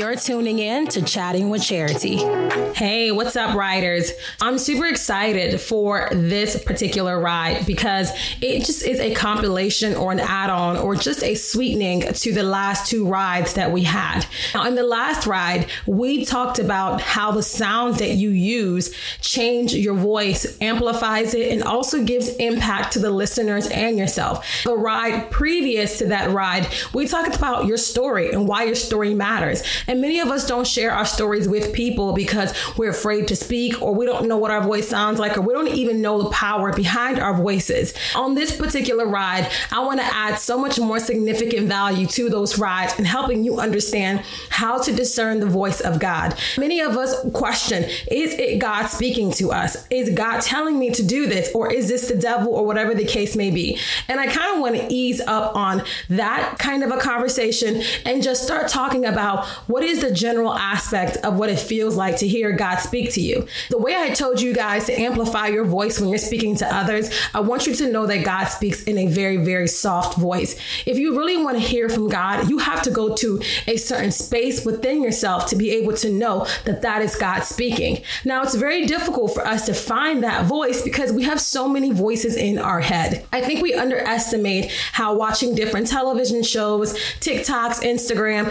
You're tuning in to Chatting with Charity. Hey, what's up, riders? I'm super excited for this particular ride because it just is a compilation or an add-on or just a sweetening to the last two rides that we had. Now, in the last ride, we talked about how the sounds that you use change your voice, amplifies it, and also gives impact to the listeners and yourself. The ride previous to that ride, we talked about your story and why your story matters. And many of us don't share our stories with people because we're afraid to speak, or we don't know what our voice sounds like, or we don't even know the power behind our voices. On this particular ride, I want to add so much more significant value to those rides and helping you understand how to discern the voice of God. Many of us question, is it God speaking to us? Is God telling me to do this? Or is this the devil, or whatever the case may be? And I kind of want to ease up on that kind of a conversation and just start talking about what is the general aspect of what it feels like to hear God speak to you. The way I told you guys to amplify your voice when you're speaking to others, I want you to know that God speaks in a very, very soft voice. If you really want to hear from God, you have to go to a certain space within yourself to be able to know that that is God speaking. Now, it's very difficult for us to find that voice because we have so many voices in our head. I think we underestimate how watching different television shows, TikToks, Instagram,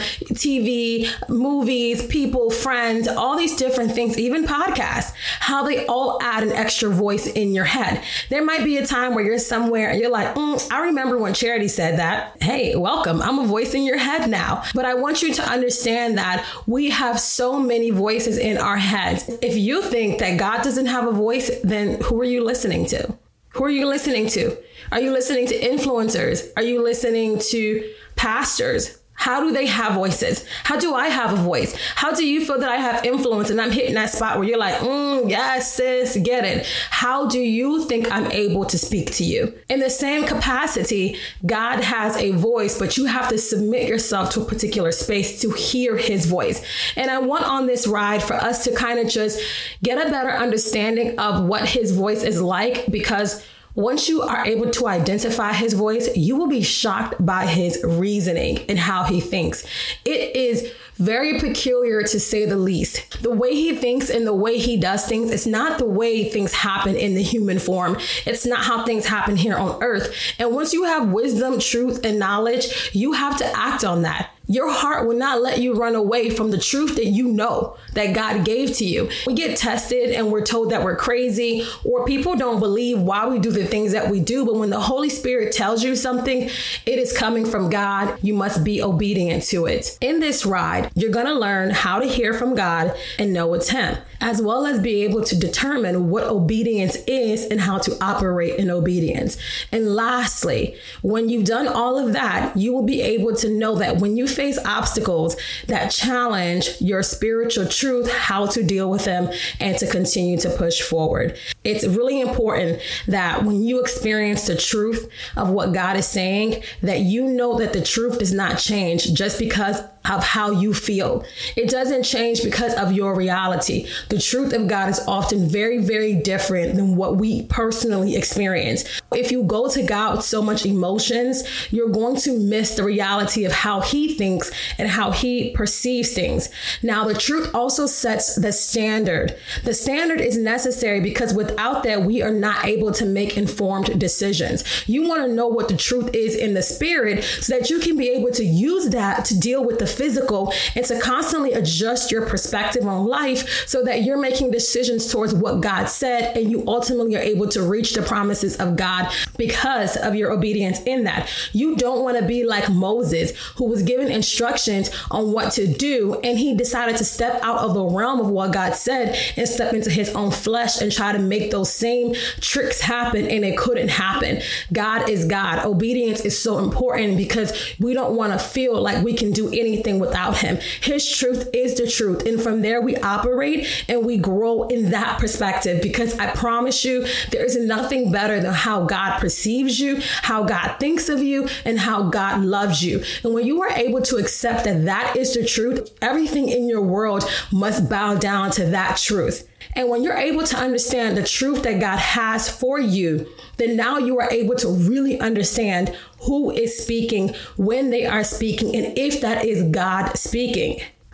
TV, movies, people, friends, all these different things, even podcasts, how they all add an extra voice in your head. There might be a time where you're somewhere and you're like, I remember when Charity said that. Hey, welcome. I'm a voice in your head now. But I want you to understand that we have so many voices in our heads. If you think that God doesn't have a voice, then who are you listening to? Who are you listening to? Are you listening to influencers? Are you listening to pastors? How do they have voices? How do I have a voice? How do you feel that I have influence and I'm hitting that spot where you're like, yes, sis, get it. How do you think I'm able to speak to you? In the same capacity, God has a voice, but you have to submit yourself to a particular space to hear his voice. And I want on this ride for us to kind of just get a better understanding of what his voice is like, because once you are able to identify his voice, you will be shocked by his reasoning and how he thinks. It is very peculiar, to say the least. The way he thinks and the way he does things is not the way things happen in the human form. It's not how things happen here on earth. And once you have wisdom, truth, and knowledge, you have to act on that. Your heart will not let you run away from the truth that you know that God gave to you. We get tested and we're told that we're crazy, or people don't believe why we do the things that we do. But when the Holy Spirit tells you something, it is coming from God. You must be obedient to it. In this ride, you're going to learn how to hear from God and know it's him, as well as be able to determine what obedience is and how to operate in obedience. And lastly, when you've done all of that, you will be able to know that when you face obstacles that challenge your spiritual truth, how to deal with them and to continue to push forward. It's really important that when you experience the truth of what God is saying, that you know that the truth does not change just because of how you feel. It doesn't change because of your reality. The truth of God is often very, very different than what we personally experience. If you go to God with so much emotions, you're going to miss the reality of how he thinks and how he perceives things. Now, the truth also sets the standard. The standard is necessary because without that, we are not able to make informed decisions. You want to know what the truth is in the spirit so that you can be able to use that to deal with the physical and to constantly adjust your perspective on life so that you're making decisions towards what God said and you ultimately are able to reach the promises of God because of your obedience in that. You don't want to be like Moses, who was given instructions on what to do and he decided to step out of the realm of what God said and step into his own flesh and try to make those same tricks happen, and it couldn't happen. God is God. Obedience is so important because we don't want to feel like we can do anything without him. His truth is the truth. And from there we operate and we grow in that perspective, because I promise you, there is nothing better than how God perceives you, how God thinks of you, and how God loves you. And when you are able to accept that that is the truth, everything in your world must bow down to that truth. And when you're able to understand the truth that God has for you, then now you are able to really understand who is speaking, when they are speaking, and if that is God speaking.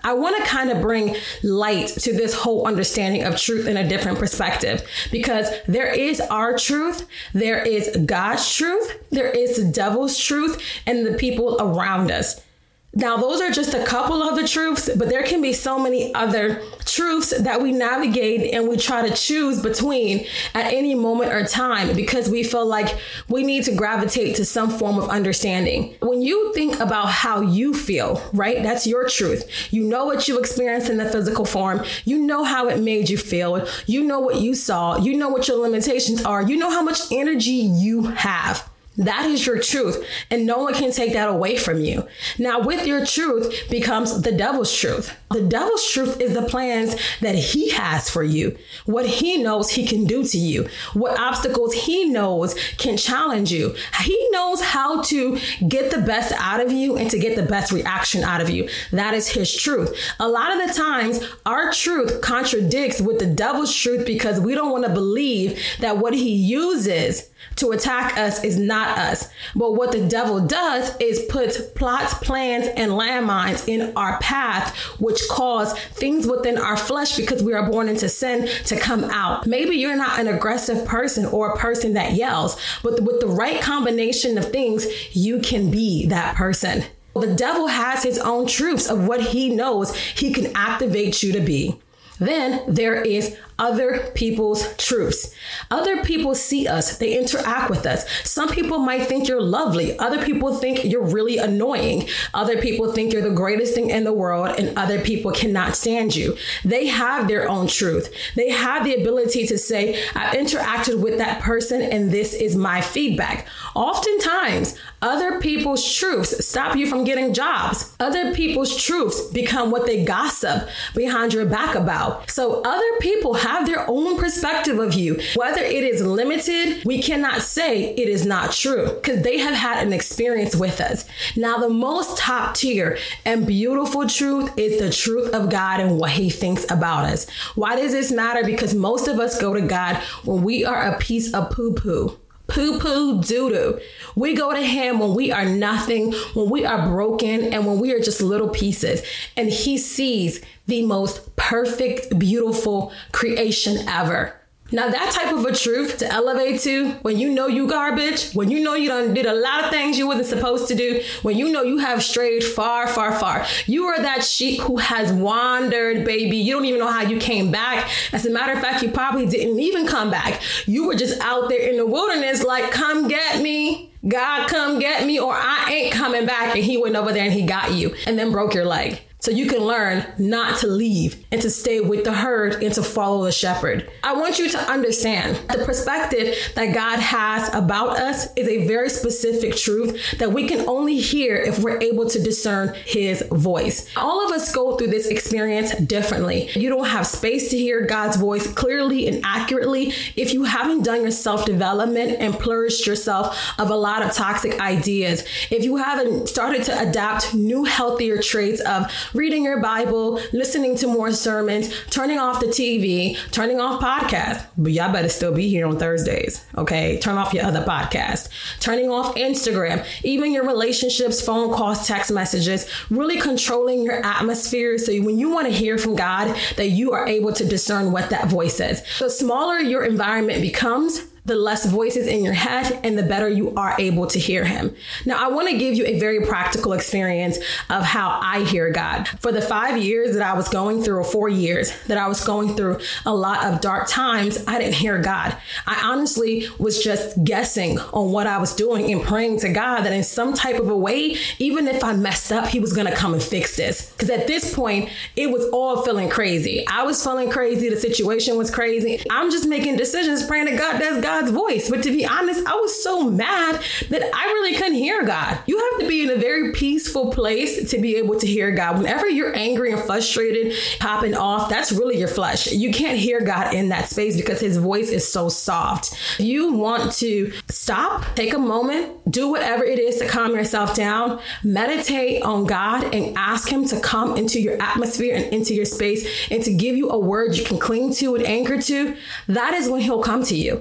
I want to kind of bring light to this whole understanding of truth in a different perspective, because there is our truth, there is God's truth, there is the devil's truth, and the people around us. Now, those are just a couple of the truths, but there can be so many other truths that we navigate and we try to choose between at any moment or time because we feel like we need to gravitate to some form of understanding. When you think about how you feel, right? That's your truth. You know what you experienced in the physical form. You know how it made you feel. You know what you saw. You know what your limitations are. You know how much energy you have. That is your truth, and no one can take that away from you. Now, with your truth becomes the devil's truth. The devil's truth is the plans that he has for you, what he knows he can do to you, what obstacles he knows can challenge you. He knows how to get the best out of you and to get the best reaction out of you. That is his truth. A lot of the times, our truth contradicts with the devil's truth because we don't want to believe that what he uses to attack us is not us. But what the devil does is put plots, plans, and landmines in our path, which cause things within our flesh because we are born into sin to come out. Maybe you're not an aggressive person or a person that yells, but with the right combination of things, you can be that person. The devil has his own truths of what he knows he can activate you to be. Then there is other people's truths. Other people see us. They interact with us. Some people might think you're lovely. Other people think you're really annoying. Other people think you're the greatest thing in the world, and other people cannot stand you. They have their own truth. They have the ability to say, I interacted with that person and this is my feedback. Oftentimes, other people's truths stop you from getting jobs. Other people's truths become what they gossip behind your back about. So other people have their own perspective of you. Whether it is limited, we cannot say it is not true because they have had an experience with us. Now, the most top tier and beautiful truth is the truth of God and what he thinks about us. Why does this matter? Because most of us go to God when we are a piece of poo-poo. Poo-poo doo-doo. We go to him when we are nothing, when we are broken, and when we are just little pieces. And he sees the most perfect, beautiful creation ever. Now, that type of a truth to elevate to, when you know you garbage, when you know you done did a lot of things you wasn't supposed to do, when you know you have strayed far, far, far. You are that sheep who has wandered, baby. You don't even know how you came back. As a matter of fact, you probably didn't even come back. You were just out there in the wilderness like, come get me. God, come get me, or I ain't coming back. And he went over there and he got you and then broke your leg. So you can learn not to leave and to stay with the herd and to follow the shepherd. I want you to understand the perspective that God has about us is a very specific truth that we can only hear if we're able to discern his voice. All of us go through this experience differently. You don't have space to hear God's voice clearly and accurately if you haven't done your self-development and purged yourself of a lot of toxic ideas. If you haven't started to adapt new, healthier traits of reading your Bible, listening to more sermons, turning off the TV, turning off podcasts. But y'all better still be here on Thursdays, okay? Turn off your other podcasts. Turning off Instagram, even your relationships, phone calls, text messages, really controlling your atmosphere so when you want to hear from God, that you are able to discern what that voice is. The smaller your environment becomes, the less voices in your head and the better you are able to hear him. Now, I want to give you a very practical experience of how I hear God. For the 5 years that I was going through, or 4 years that I was going through a lot of dark times, I didn't hear God. I honestly was just guessing on what I was doing and praying to God that in some type of a way, even if I messed up, he was going to come and fix this. Because at this point, it was all feeling crazy. I was feeling crazy. The situation was crazy. I'm just making decisions, praying to God, that's God's voice. But to be honest, I was so mad that I really couldn't hear God. You have to be in a very peaceful place to be able to hear God. Whenever you're angry and frustrated, popping off, that's really your flesh. You can't hear God in that space because his voice is so soft. If you want to stop, take a moment, do whatever it is to calm yourself down, meditate on God and ask him to come into your atmosphere and into your space and to give you a word you can cling to and anchor to. That is when he'll come to you. And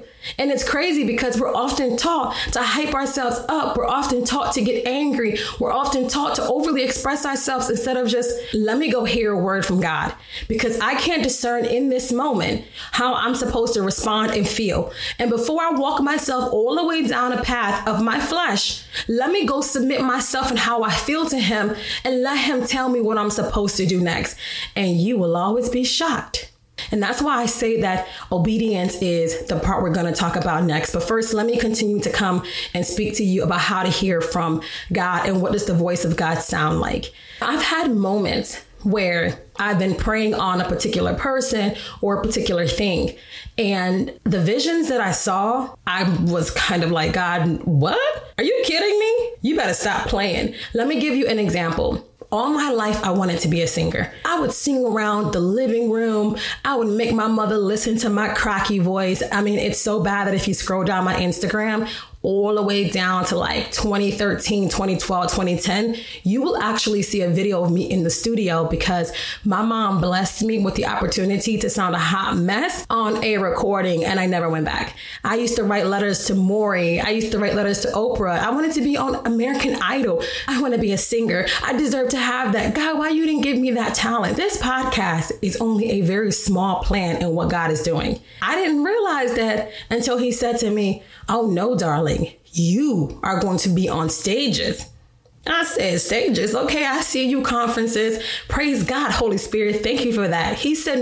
And it's crazy because we're often taught to hype ourselves up. We're often taught to get angry. We're often taught to overly express ourselves instead of just, let me go hear a word from God, because I can't discern in this moment how I'm supposed to respond and feel. And before I walk myself all the way down a path of my flesh, let me go submit myself and how I feel to him and let him tell me what I'm supposed to do next. And you will always be shocked. And that's why I say that obedience is the part we're going to talk about next. But first, let me continue to come and speak to you about how to hear from God and what does the voice of God sound like. I've had moments where I've been praying on a particular person or a particular thing. And the visions that I saw, I was kind of like, God, what? Are you kidding me? You better stop playing. Let me give you an example. All my life, I wanted to be a singer. I would sing around the living room. I would make my mother listen to my cracky voice. I mean, it's so bad that if you scroll down my Instagram, all the way down to like 2013, 2012, 2010, you will actually see a video of me in the studio because my mom blessed me with the opportunity to sound a hot mess on a recording, and I never went back. I used to write letters to Maury. I used to write letters to Oprah. I wanted to be on American Idol. I want to be a singer. I deserve to have that. God, why you didn't give me that talent? This podcast is only a very small plan in what God is doing. I didn't realize that until he said to me, oh no, darling, you are going to be on stages. I said, stages? Okay, I see you, conferences. Praise God, Holy Spirit. Thank you for that. He said,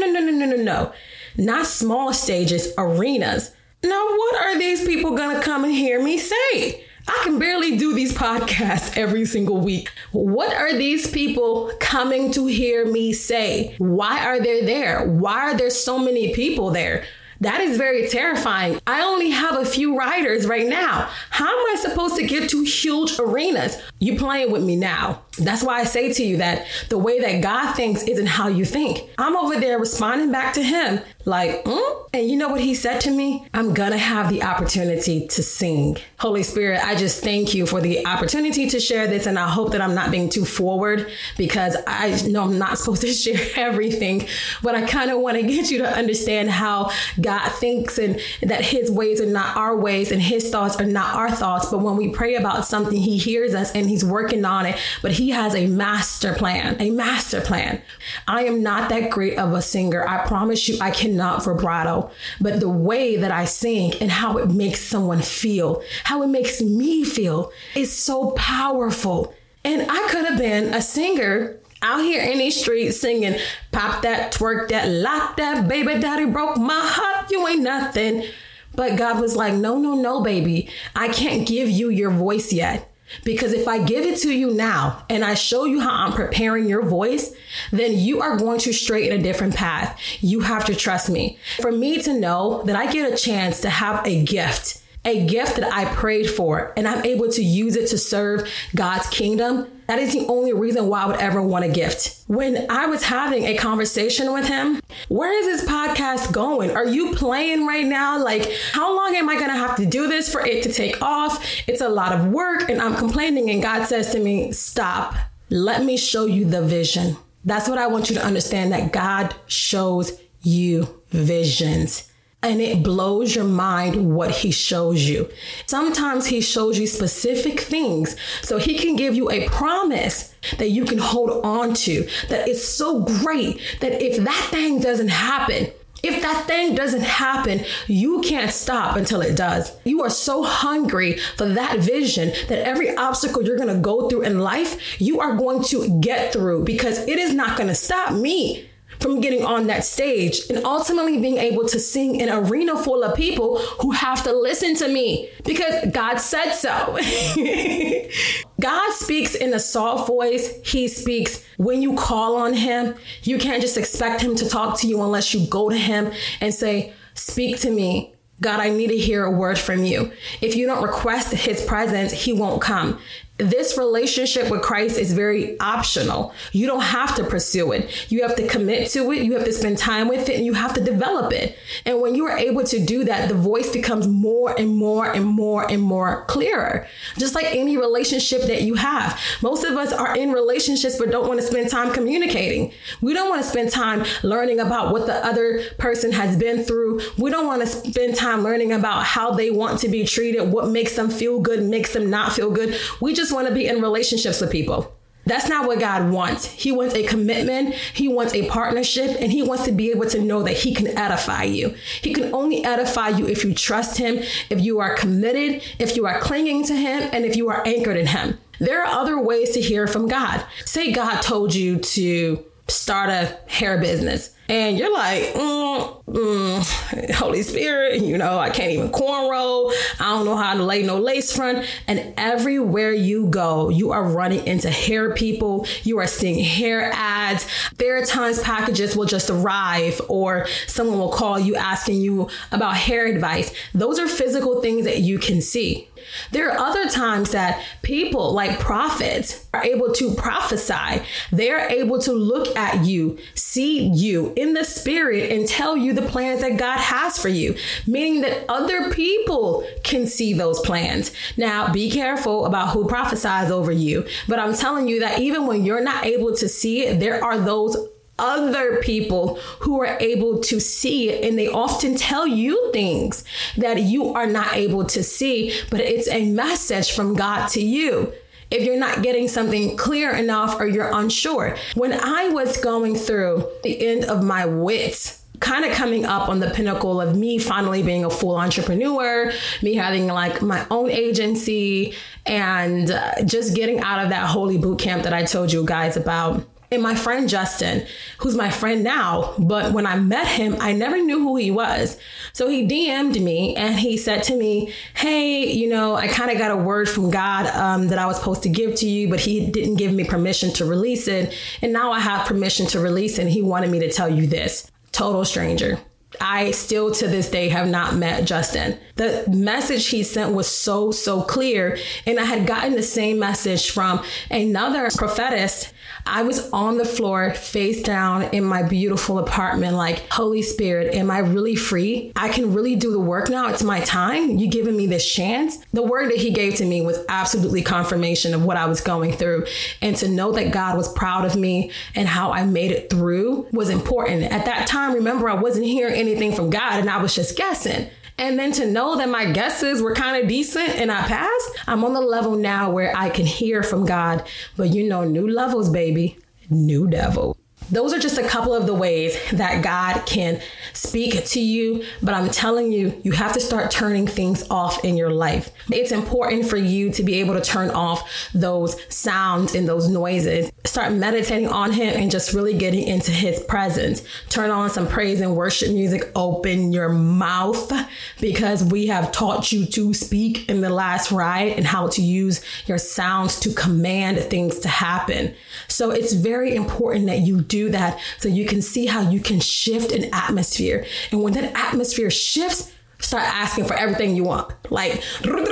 no. Not small stages, arenas. Now, what are these people going to come and hear me say? I can barely do these podcasts every single week. What are these people coming to hear me say? Why are they there? Why are there so many people there? That is very terrifying. I only have a few riders right now. How am I supposed to get to huge arenas? You playing with me now. That's why I say to you that the way that God thinks isn't how you think. I'm over there responding back to him like, And you know what he said to me? I'm going to have the opportunity to sing. Holy Spirit, I just thank you for the opportunity to share this. And I hope that I'm not being too forward because I know I'm not supposed to share everything, but I kind of want to get you to understand how God thinks and that his ways are not our ways and his thoughts are not our thoughts. But when we pray about something, he hears us and he's working on it. But he has a master plan. I am not that great of a singer. I promise you, I cannot vibrato. But the way that I sing and how it makes someone feel, how it makes me feel is so powerful. And I could have been a singer out here in these streets singing, pop that, twerk that, lock that, baby daddy broke my heart, you ain't nothing. But God was like, no, baby, I can't give you your voice yet. Because if I give it to you now and I show you how I'm preparing your voice, then you are going to stray in a different path. You have to trust me. For me to know that I get a chance to have a gift that I prayed for, and I'm able to use it to serve God's kingdom, that is the only reason why I would ever want a gift. When I was having a conversation with him, where is this podcast going? Are you playing right now? Like, how long am I going to have to do this for it to take off? It's a lot of work and I'm complaining. And God says to me, stop. Let me show you the vision. That's what I want you to understand, that God shows you visions. And it blows your mind what he shows you. Sometimes he shows you specific things so he can give you a promise that you can hold on to, that is so great that if that thing doesn't happen, you can't stop until it does. You are so hungry for that vision that every obstacle you're going to go through in life, you are going to get through, because it is not going to stop me from getting on that stage and ultimately being able to sing in an arena full of people who have to listen to me because God said so. God speaks in a soft voice. He speaks when you call on him. You can't just expect him to talk to you unless you go to him and say, speak to me. God, I need to hear a word from you. If you don't request his presence, he won't come. This relationship with Christ is very optional. You don't have to pursue it. You have to commit to it. You have to spend time with it, and you have to develop it. And when you are able to do that, the voice becomes more and more and more and more clearer. Just like any relationship that you have. Most of us are in relationships but don't want to spend time communicating. We don't want to spend time learning about what the other person has been through. We don't want to spend time learning about how they want to be treated, what makes them feel good, makes them not feel good. We just want to be in relationships with people. That's not what God wants. He wants a commitment. He wants a partnership, and he wants to be able to know that he can edify you. He can only edify you if you trust him, if you are committed, if you are clinging to him, and if you are anchored in him. There are other ways to hear from God. Say God told you to start a hair business, and you're like, Holy Spirit, I can't even cornrow. I don't know how to lay no lace front. And everywhere you go, you are running into hair people. You are seeing hair ads. There are times packages will just arrive, or someone will call you asking you about hair advice. Those are physical things that you can see. There are other times that people like prophets are able to prophesy. They're able to look at you, see you in the spirit, and tell you the plans that God has for you, meaning that other people can see those plans. Now, be careful about who prophesies over you. But I'm telling you that even when you're not able to see it, there are those other people who are able to see it, and they often tell you things that you are not able to see, but it's a message from God to you. If you're not getting something clear enough or you're unsure. When I was going through the end of my wits, kind of coming up on the pinnacle of me finally being a full entrepreneur, me having like my own agency, and just getting out of that holy boot camp that I told you guys about. And my friend Justin, who's my friend now, but when I met him, I never knew who he was. So he DM'd me and he said to me, hey, I kind of got a word from God that I was supposed to give to you, but he didn't give me permission to release it. And now I have permission to release it. And he wanted me to tell you this. Total stranger. I still to this day have not met Justin. The message he sent was so clear. And I had gotten the same message from another prophetess. I was on the floor, face down in my beautiful apartment, like, Holy Spirit, am I really free? I can really do the work now. It's my time. You giving me this chance? The word that he gave to me was absolutely confirmation of what I was going through. And to know that God was proud of me and how I made it through was important. At that time, remember, I wasn't hearing anything from God and I was just guessing. And then to know that my guesses were kind of decent and I passed, I'm on the level now where I can hear from God. But new levels, baby, new devil. Those are just a couple of the ways that God can speak to you. But I'm telling you, you have to start turning things off in your life. It's important for you to be able to turn off those sounds and those noises. Start meditating on him and just really getting into his presence. Turn on some praise and worship music. Open your mouth, because we have taught you to speak in the last ride and how to use your sounds to command things to happen. So it's very important that you do that so you can see how you can shift an atmosphere. And when that atmosphere shifts, start asking for everything you want. Like,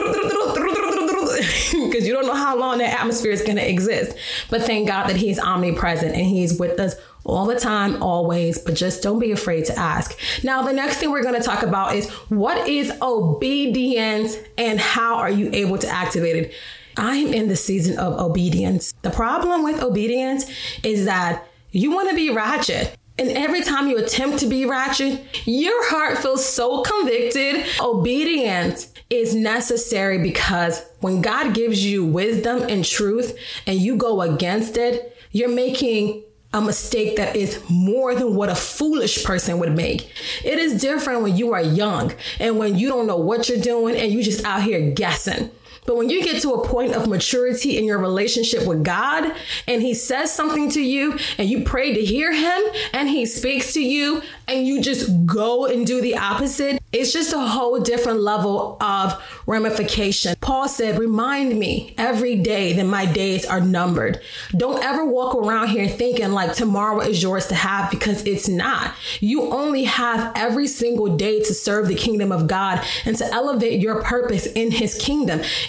because you don't know how long that atmosphere is going to exist. But thank God that he's omnipresent and he's with us all the time, always. But just don't be afraid to ask. Now, the next thing we're going to talk about is what is obedience and how are you able to activate it? I'm in the season of obedience. The problem with obedience is that you want to be ratchet. And every time you attempt to be ratchet, your heart feels so convicted. Obedience is necessary because when God gives you wisdom and truth and you go against it, you're making a mistake that is more than what a foolish person would make. It is different when you are young and when you don't know what you're doing and you just out here guessing. But when you get to a point of maturity in your relationship with God and he says something to you and you pray to hear him and he speaks to you and you just go and do the opposite, it's just a whole different level of ramification. Paul said, remind me every day that my days are numbered. Don't ever walk around here thinking like tomorrow is yours to have, because it's not. You only have every single day to serve the kingdom of God and to elevate your purpose in his kingdom.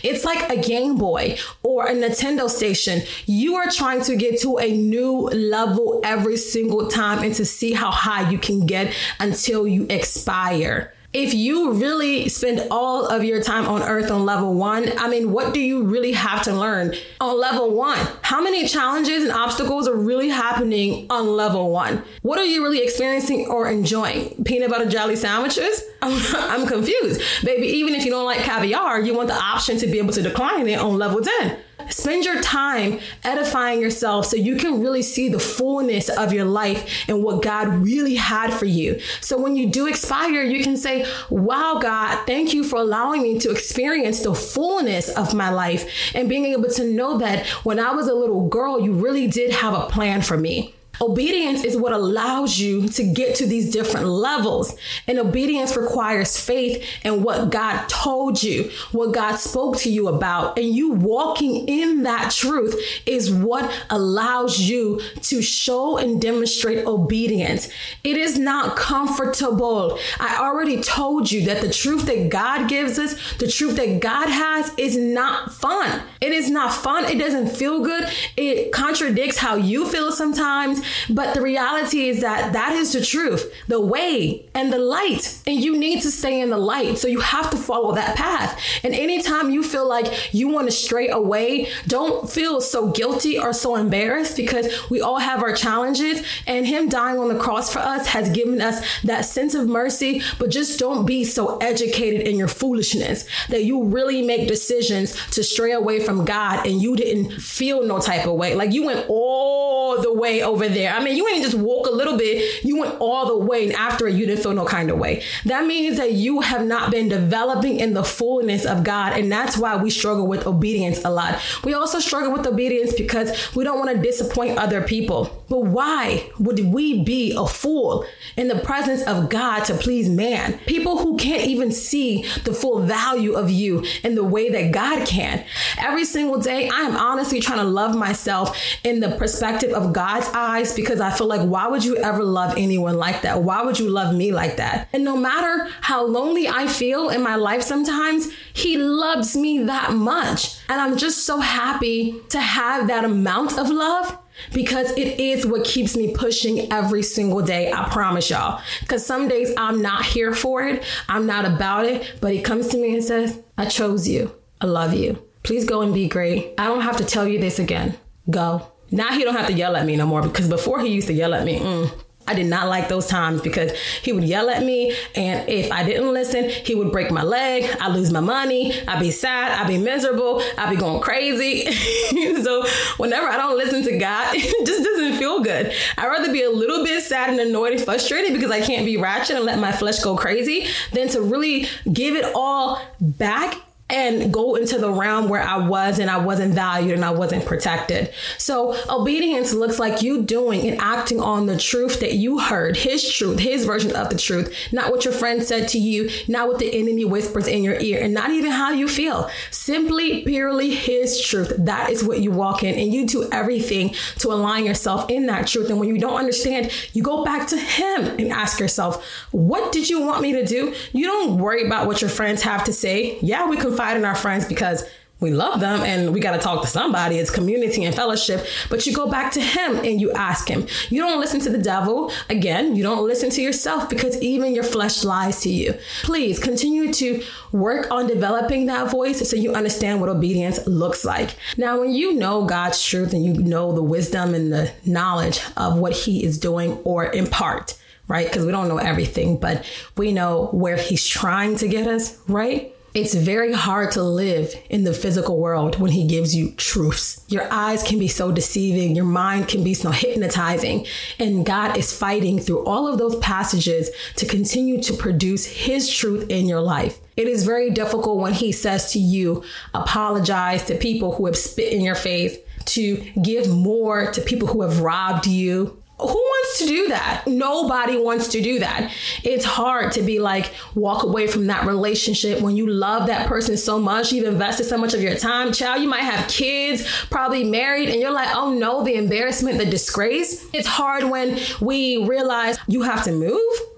It's like a Game Boy or a Nintendo station. You are trying to get to a new level every single time and to see how high you can get until you expire. If you really spend all of your time on earth on level 1, I mean, what do you really have to learn on level 1? How many challenges and obstacles are really happening on level 1? What are you really experiencing or enjoying? Peanut butter jelly sandwiches? I'm confused. Baby, even if you don't like caviar, you want the option to be able to decline it on level 10. Spend your time edifying yourself so you can really see the fullness of your life and what God really had for you. So when you do expire, you can say, wow, God, thank you for allowing me to experience the fullness of my life and being able to know that when I was a little girl, you really did have a plan for me. Obedience is what allows you to get to these different levels. And obedience requires faith in what God told you, what God spoke to you about. And you walking in that truth is what allows you to show and demonstrate obedience. It is not comfortable. I already told you that the truth that God gives us, the truth that God has, is not fun. It is not fun. It doesn't feel good. It contradicts how you feel sometimes. But the reality is that that is the truth, the way and the light. And you need to stay in the light. So you have to follow that path. And anytime you feel like you want to stray away, don't feel so guilty or so embarrassed, because we all have our challenges. And him dying on the cross for us has given us that sense of mercy. But just don't be so educated in your foolishness that you really make decisions to stray away from God and you didn't feel no type of way. Like you went all the way over there. I mean, you ain't just walk a little bit, you went all the way, and after it, you didn't feel no kind of way. That means that you have not been developing in the fullness of God. And that's why we struggle with obedience a lot. We also struggle with obedience because we don't want to disappoint other people. But why would we be a fool in the presence of God to please man? People who can't even see the full value of you in the way that God can. Every single day, I am honestly trying to love myself in the perspective of God's eyes, because I feel like, why would you ever love anyone like that? Why would you love me like that? And no matter how lonely I feel in my life sometimes, he loves me that much. And I'm just so happy to have that amount of love, because it is what keeps me pushing every single day. I promise y'all. Because some days I'm not here for it. I'm not about it. But he comes to me and says, I chose you. I love you. Please go and be great. I don't have to tell you this again. Go. Now he don't have to yell at me no more, because before he used to yell at me. I did not like those times, because he would yell at me, and if I didn't listen, he would break my leg. I lose my money. I'd be sad. I'd be miserable. I'd be going crazy. So whenever I don't listen to God, it just doesn't feel good. I'd rather be a little bit sad and annoyed and frustrated because I can't be ratchet and let my flesh go crazy than to really give it all back and go into the realm where I was and I wasn't valued and I wasn't protected. So obedience looks like you doing and acting on the truth that you heard, his truth, his version of the truth, not what your friend said to you, not what the enemy whispers in your ear, and not even how you feel. Simply, purely his truth. That is what you walk in, and you do everything to align yourself in that truth. And when you don't understand, you go back to him and ask yourself, what did you want me to do? You don't worry about what your friends have to say. Yeah, we confide in our friends because we love them and we got to talk to somebody. It's community and fellowship. But you go back to him and you ask him. You don't listen to the devil. Again, you don't listen to yourself, because even your flesh lies to you. Please continue to work on developing that voice so you understand what obedience looks like. Now, when you know God's truth and you know the wisdom and the knowledge of what he is doing, or in part, right? Because we don't know everything, but we know where he's trying to get us, right? It's very hard to live in the physical world when he gives you truths. Your eyes can be so deceiving. Your mind can be so hypnotizing. And God is fighting through all of those passages to continue to produce his truth in your life. It is very difficult when he says to you, apologize to people who have spit in your face, to give more to people who have robbed you. Who wants to do that? Nobody wants to do that. It's hard to be like, walk away from that relationship when you love that person so much. You've invested so much of your time. Child, you might have kids, probably married, and you're like, oh no, the embarrassment, the disgrace. It's hard when we realize you have to move.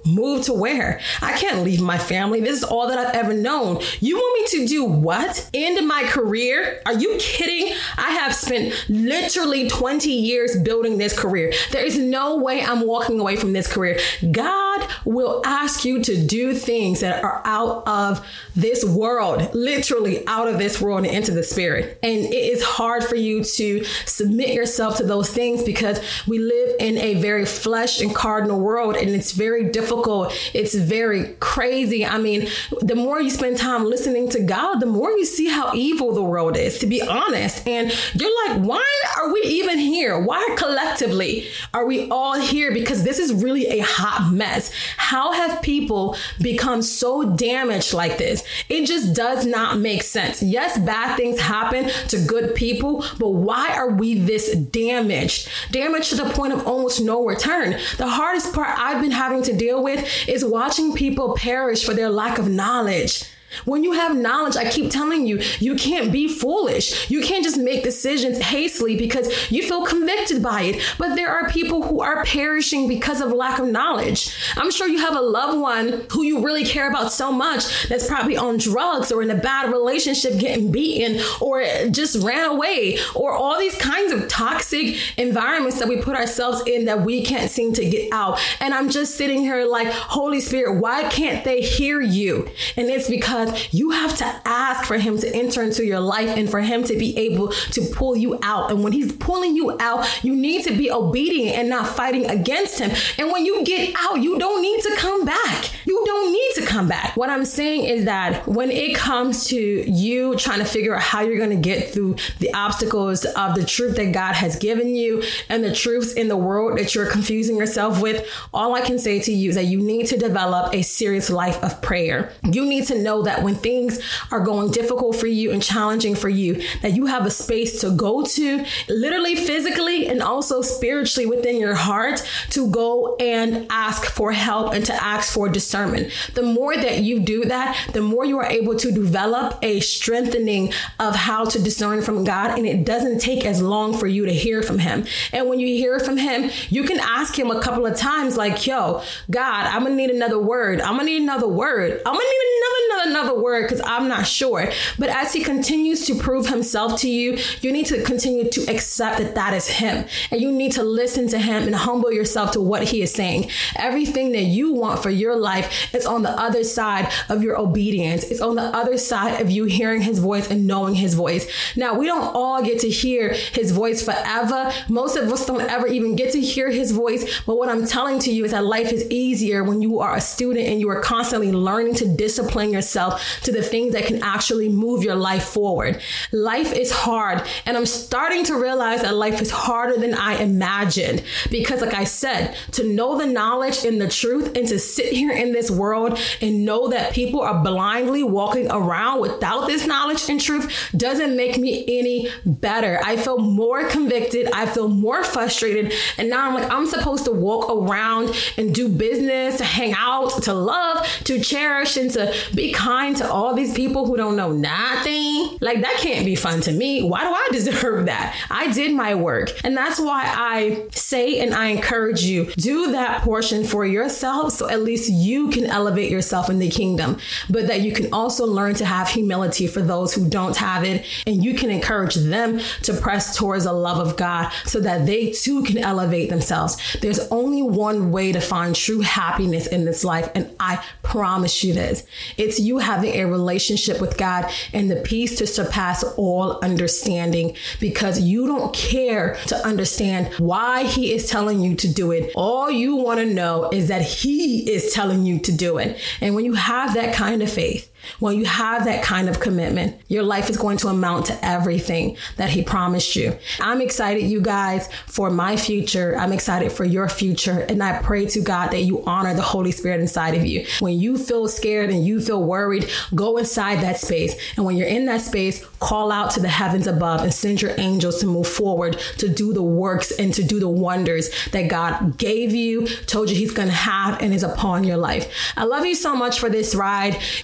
Move to where? I can't leave my family. This is all that I've ever known. You want me to do what? End my career? Are you kidding? I have spent literally 20 years building this career. There is no way I'm walking away from this career. God will ask you to do things that are out of this world, literally out of this world and into the spirit. And it is hard for you to submit yourself to those things because we live in a very flesh and cardinal world, and it's very difficult. It's very crazy. I mean, the more you spend time listening to God, the more you see how evil the world is, to be honest. And you're like, why are we even here? Why collectively are we all here? Because this is really a hot mess. How have people become so damaged like this? It just does not make sense. Yes, bad things happen to good people, but why are we this damaged? Damaged to the point of almost no return. The hardest part I've been having to deal with is watching people perish for their lack of knowledge. When you have knowledge, I keep telling you, you can't be foolish. You can't just make decisions hastily because you feel convicted by it. But there are people who are perishing because of lack of knowledge. I'm sure you have a loved one who you really care about so much that's probably on drugs or in a bad relationship, getting beaten, or just ran away, or all these kinds of toxic environments that we put ourselves in that we can't seem to get out. And I'm just sitting here like, Holy Spirit, why can't they hear you? And it's because you have to ask for him to enter into your life and for him to be able to pull you out. And when he's pulling you out, you need to be obedient and not fighting against him. And when you get out, you don't need to come back. You don't need to come back. What I'm saying is that when it comes to you trying to figure out how you're going to get through the obstacles of the truth that God has given you and the truths in the world that you're confusing yourself with, all I can say to you is that you need to develop a serious life of prayer. You need to know that when things are going difficult for you and challenging for you, that you have a space to go to, literally, physically, and also spiritually within your heart, to go and ask for help and to ask for discernment. The more that you do that, the more you are able to develop a strengthening of how to discern from God. And it doesn't take as long for you to hear from him. And when you hear from him, you can ask him a couple of times like, yo, God, I'm going to need another word. I'm going to need another word. I'm going to need another word because I'm not sure. But as he continues to prove himself to you, you need to continue to accept that that is him. And you need to listen to him and humble yourself to what he is saying. Everything that you want for your life is on the other side of your obedience. It's on the other side of you hearing his voice and knowing his voice. Now, we don't all get to hear his voice forever. Most of us don't ever even get to hear his voice. But what I'm telling to you is that life is easier when you are a student and you are constantly learning to discipline yourself to the things that can actually move your life forward. Life is hard. And I'm starting to realize that life is harder than I imagined. Because like I said, to know the knowledge and the truth and to sit here in this world and know that people are blindly walking around without this knowledge and truth doesn't make me any better. I feel more convicted. I feel more frustrated. And now I'm like, I'm supposed to walk around and do business, to hang out, to love, to cherish, and to be kind to all these people who don't know nothing. Like, that can't be fun to me. Why do I deserve that? I did my work. And that's why I say and I encourage you, do that portion for yourself so at least you can elevate yourself in the kingdom, but that you can also learn to have humility for those who don't have it. And you can encourage them to press towards the love of God so that they too can elevate themselves. There's only one way to find true happiness in this life. And I promise you this. It's you having a relationship with God and the peace to surpass all understanding, because you don't care to understand why he is telling you to do it. All you want to know is that he is telling you to do it. And when you have that kind of faith, when you have that kind of commitment, your life is going to amount to everything that he promised you. I'm excited, you guys, for my future. I'm excited for your future. And I pray to God that you honor the Holy Spirit inside of you. When you feel scared and you feel worried, go inside that space. And when you're in that space, call out to the heavens above and send your angels to move forward, to do the works and to do the wonders that God gave you, told you he's going to have and is upon your life. I love you so much for this ride. Please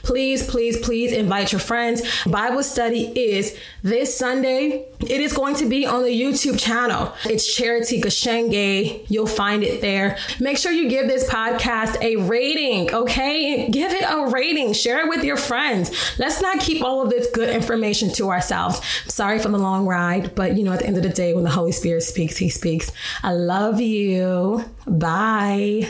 please invite your friends. Bible study is this Sunday. It is going to be on the YouTube channel. It's Charity Gashenge. You'll find it there. Make sure you give this podcast a rating, okay? Give it a rating. Share it with your friends. Let's not keep all of this good information to ourselves. Sorry for the long ride, but at the end of the day, when the Holy Spirit speaks, he speaks. I love you. Bye.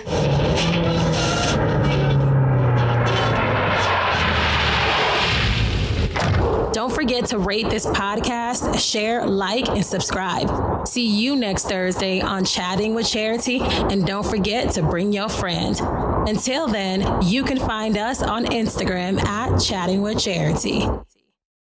Don't forget to rate this podcast, share, like, and subscribe. See you next Thursday on Chatting with Charity, and don't forget to bring your friend. Until then, you can find us on Instagram at Chatting with Charity.